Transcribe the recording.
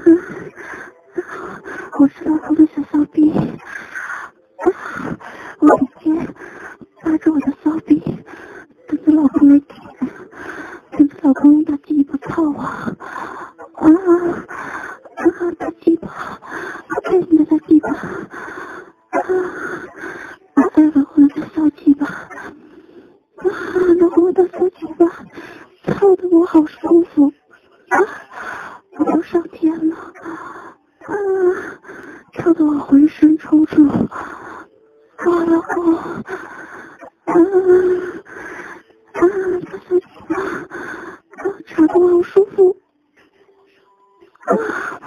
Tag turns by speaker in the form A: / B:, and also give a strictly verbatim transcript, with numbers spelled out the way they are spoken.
A: 我是老公的小骚逼，我每天扒着我的骚逼，等着老公来舔，等着老公用大鸡巴操我，啊啊，大鸡巴，我爱你的大鸡巴，啊，我爱老公的骚鸡巴，啊，老公的骚鸡巴，操得我好舒服，啊，我都上天了，啊，操得我浑身抽搐，啊，老公，啊，啊，大骚鸡巴，啊，插得我好舒服，啊，